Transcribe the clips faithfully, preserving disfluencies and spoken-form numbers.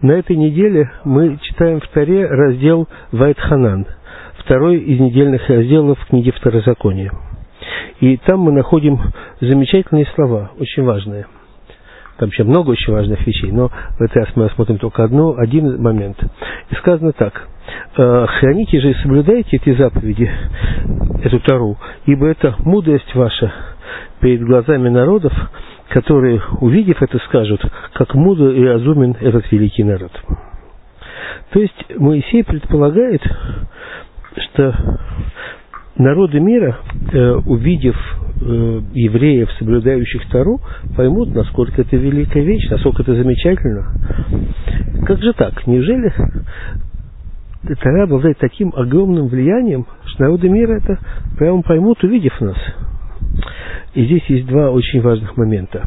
На этой неделе мы читаем в Торе раздел Ваэт-Ханан, второй из недельных разделов книги Второзакония. И там мы находим замечательные слова, очень важные. Там еще много очень важных вещей, но в этот раз мы рассмотрим только одно, один момент. И сказано так: «Храните же и соблюдайте эти заповеди, эту Тору, ибо это мудрость ваша перед глазами народов, которые, увидев это, скажут, как мудр и разумен этот великий народ». То есть Моисей предполагает, что народы мира, увидев евреев, соблюдающих Тору, поймут, насколько это великая вещь, насколько это замечательно. Как же так? Неужели Тора обладает таким огромным влиянием, что народы мира это прямо поймут, увидев нас? И здесь есть два очень важных момента.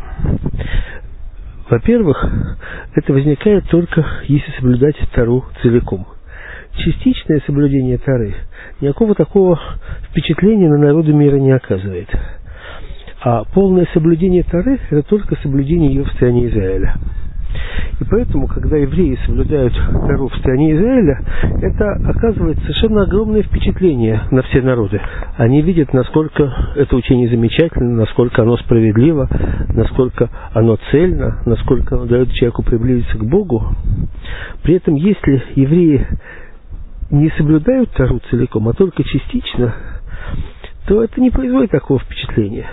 Во-первых, это возникает только если соблюдать Тору целиком. Частичное соблюдение Торы никакого такого впечатления на народы мира не оказывает. А полное соблюдение Торы – это только соблюдение ее в стране Израиля. И поэтому, когда евреи соблюдают Тору в стране Израиля, это оказывает совершенно огромное впечатление на все народы. Они видят, насколько это учение замечательно, насколько оно справедливо, насколько оно цельно, насколько оно дает человеку приблизиться к Богу. При этом, если евреи не соблюдают Тору целиком, а только частично, то это не производит такого впечатления.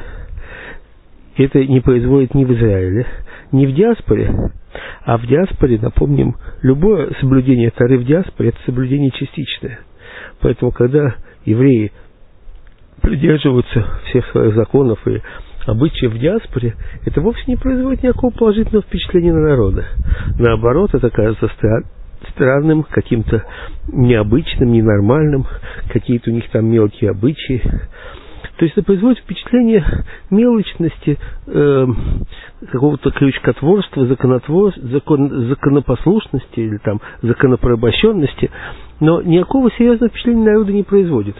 Это не производит ни в Израиле, ни в диаспоре. А в диаспоре, напомним, любое соблюдение Торы в диаспоре – это соблюдение частичное. Поэтому, когда евреи придерживаются всех своих законов и обычаев в диаспоре, это вовсе не производит никакого положительного впечатления на народы. Наоборот, это кажется странным. странным, каким-то необычным, ненормальным, какие-то у них там мелкие обычаи. То есть это производит впечатление мелочности, э, какого-то крючкотворства, законотворства, закон, законопослушности или там законопорабощенности, но никакого серьезного впечатления народа не производит.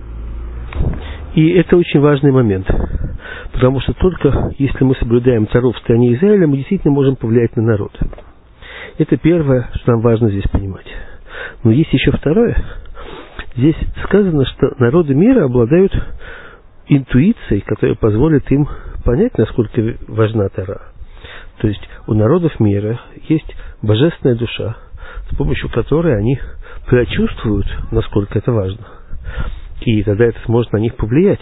И это очень важный момент, потому что только если мы соблюдаем Тору в стране Израиля, мы действительно можем повлиять на народ. Это первое, что нам важно здесь понимать. Но есть еще второе. Здесь сказано, что народы мира обладают интуицией, которая позволит им понять, насколько важна Тора. То есть у народов мира есть божественная душа, с помощью которой они прочувствуют, насколько это важно. И тогда это сможет на них повлиять.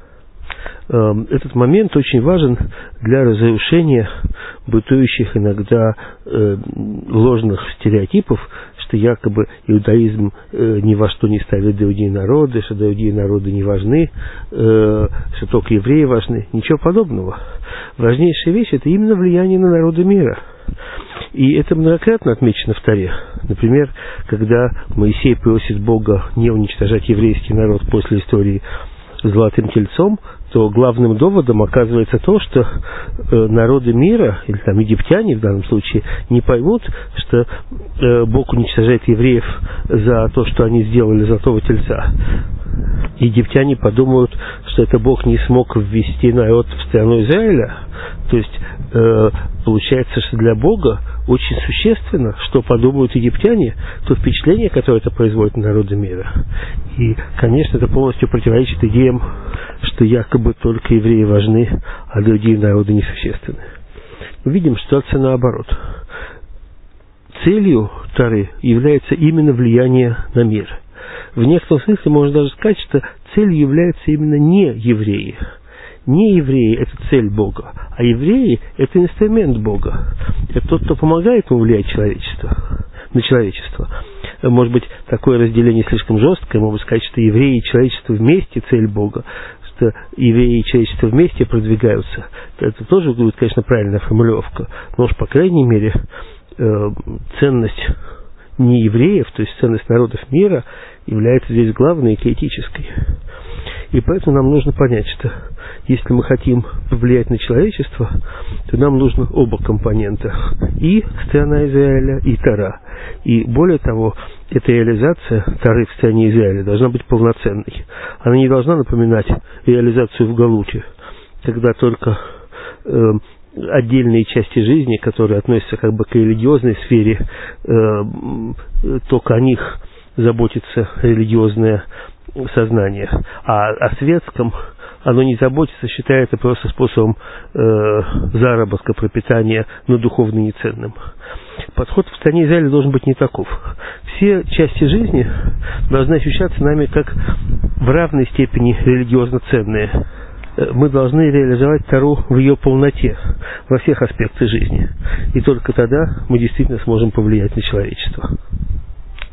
Этот момент очень важен для разрушения бытующих иногда э, ложных стереотипов, что якобы иудаизм э, ни во что не ставит другие народы, что другие народы не важны, э, что только евреи важны. Ничего подобного. Важнейшая вещь – это именно влияние на народы мира. И это многократно отмечено в Торе. Например, когда Моисей просит Бога не уничтожать еврейский народ после истории с Золотым Тельцом, то главным доводом оказывается то, что э, народы мира, или там египтяне в данном случае, не поймут, что э, Бог уничтожает евреев за то, что они сделали Золотого Тельца. Египтяне подумают, что это Бог не смог ввести народ в страну Израиля. То есть э, получается, что для Бога очень существенно, что подумают египтяне, то впечатление, которое это производит на народы мира. И, конечно, это полностью противоречит идеям, что якобы только евреи важны, а другие народы несущественны. Мы видим ситуацию наоборот. Целью Торы является именно влияние на мир. В некотором смысле можно даже сказать, что целью являются именно не евреи. Не евреи – это цель Бога, а евреи – это инструмент Бога. Это тот, кто помогает ему влиять человечество, на человечество. Может быть, такое разделение слишком жесткое, можно сказать, что евреи и человечество вместе – цель Бога, что евреи и человечество вместе продвигаются. Это тоже будет, конечно, правильная формулировка, но уж, по крайней мере, ценность не евреев, то есть ценность народов мира, является здесь главной и критической. И поэтому нам нужно понять, что если мы хотим повлиять на человечество, то нам нужны оба компонента. И страна Израиля, и Тора. И более того, эта реализация Торы в стране Израиля должна быть полноценной. Она не должна напоминать реализацию в Галуте, когда только э, отдельные части жизни, которые относятся как бы к религиозной сфере, только о них заботится религиозное сознание, а о светском оно не заботится, считает это просто способом э, заработка, пропитания, но духовно неценным. Подход в стране Израиля должен быть не таков. Все части жизни должны ощущаться нами как в равной степени религиозно ценные. Мы должны реализовать Тору в ее полноте, во всех аспектах жизни. И только тогда мы действительно сможем повлиять на человечество.